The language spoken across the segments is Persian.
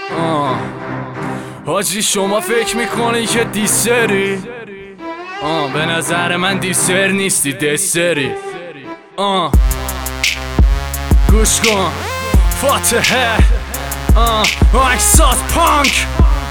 حاجی شما فکر میکنی که دیسری؟ به نظر من دیسر نیستی، دسری. گوش کن فاتحه، احساس پانک.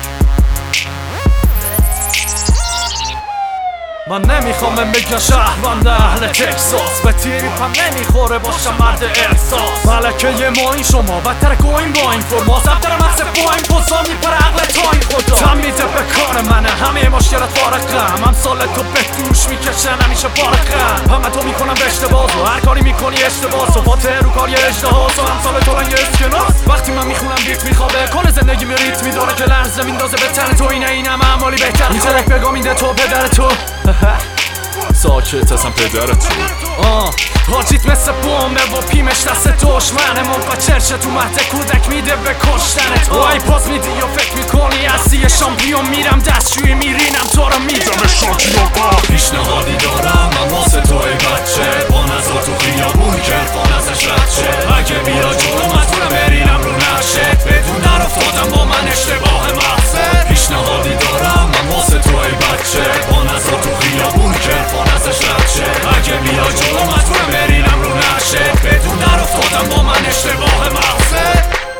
من نمیخوام بگم شهروند اهل تکساس، به تریپم نمیخوره باشم مرد احساس. ملکه ما این شما بدتر کوین با این فرما، زبتر مغز پاین پوزا میپره عقل تا این خدا. تم میده به کار منه، همه مشکلت فارقم. امثال تو به دوش میکشن همیشه فارقم. همه تو میکنم به اشتباه و هر کاری میکنی اشتباه. صفات رو کاری اجتهاز و امثال تو رنگ اسکناس. وقتی من میخونم بیت میخوابه، کل زندگی می ریت میداره که لرزه میندازه به تن تو. اینم اعمالی بهتر این ترک بگا میده تو پدر تو. ساکت ازم پدرت. حاجیت مثل بومه و پیمش دست دشمنه. منفجرشه تو مهد کودک میده به کشتنت. وای پاس میدی یا فکر میکنی اصلی شامپیون. میرم دستشوی میرینم تو رو میدم شامپیون. پیشنهادی دارم من واسه تو ای بچه، با نظر تو خیابون کرفان ازش رد شه. اگه بیا جلو مجبورم برینم رو نقشت، بدون در افتادم با من اشتباه محضه. پیشنهادی دارم من واسه تو ای بچه، با نظر تو خیابون کرفان ازش رد شه. اگه بیا جلو مجبورم برینم رو نقشت، بدون در افتادم با من اشتباه محضه.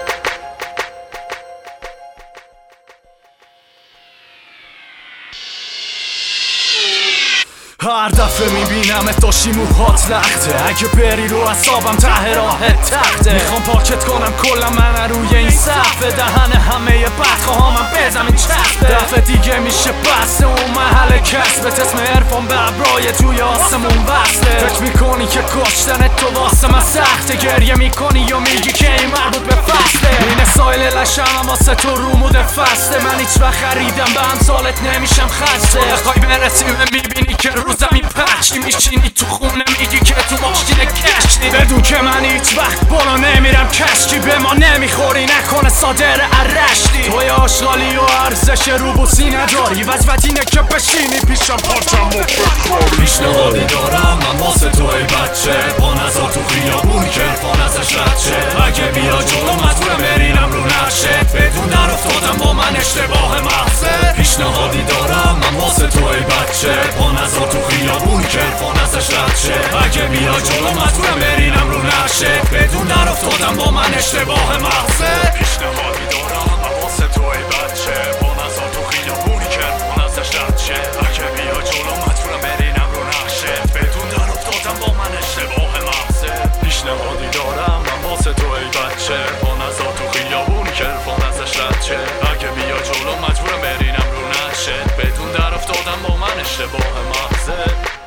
هر دفعه میبینم داشتی موهات لخته، اگه بری رو اعصابم ته راهت تخته. میخوام پاکت کنم کلا من روی این صفحه، دهن همه بدخواه من بزنم این چسبه. دفعه دیگه میشه بسته اون محل کسبت، اسم عرفان به ابرای توی آسمون وصله. فکر میکنی که کشتنت تو واسه من سخته، گریه میکنی یا میگی که این مربوط به فصله. این سایل لشم واسه تو روموده فسته، من هیچ وقت خریدم به امثالت نمیشم خسته. بخوای برسی میبینی که رو زمین پشتی میشینی تو خونه میگی که تو ماشین کشتی. بدون که من هیچ وقت بالا نمیرم کشکی، به ما نمیخوری نکنه صادر ارشتی. توی آشغالی و ارزش روبوسی نداری، وجبت اینه که بشینی پیشم پاچم و بخوری. پیشنهادی دارم من واسه تو ای بچه، با نظر تو خیابون کرفان ازش رد شه. اگه بیا جلو مجبورم برینم رو نقشت، بدون در افتادم با من اشتباه محضه. پیشنهادی دارم من واسه تو ای بچه، با نظر تو خیابون کرفان ازش رد شه. اگه بیا جلو مجبورم برینم رو نقشت، بدون در افتادم با من اشتباه محضه. پیشنهادی دارم من واسه تو ای بچه، با نظر تو خیابون کرفان ازش رد شه. اگه بیا جلو مجبورم برینم رو نقشت، بدون در افتادم با من اشتباه محضه. پیشنهادی دارم من واسه تو ای بچه، با نظر تو خیابون کرفان ازش رد شه. اگه بیا جلو مجبورم برینم رو نقشت، بدون در افتادم با من اشتباه محضه.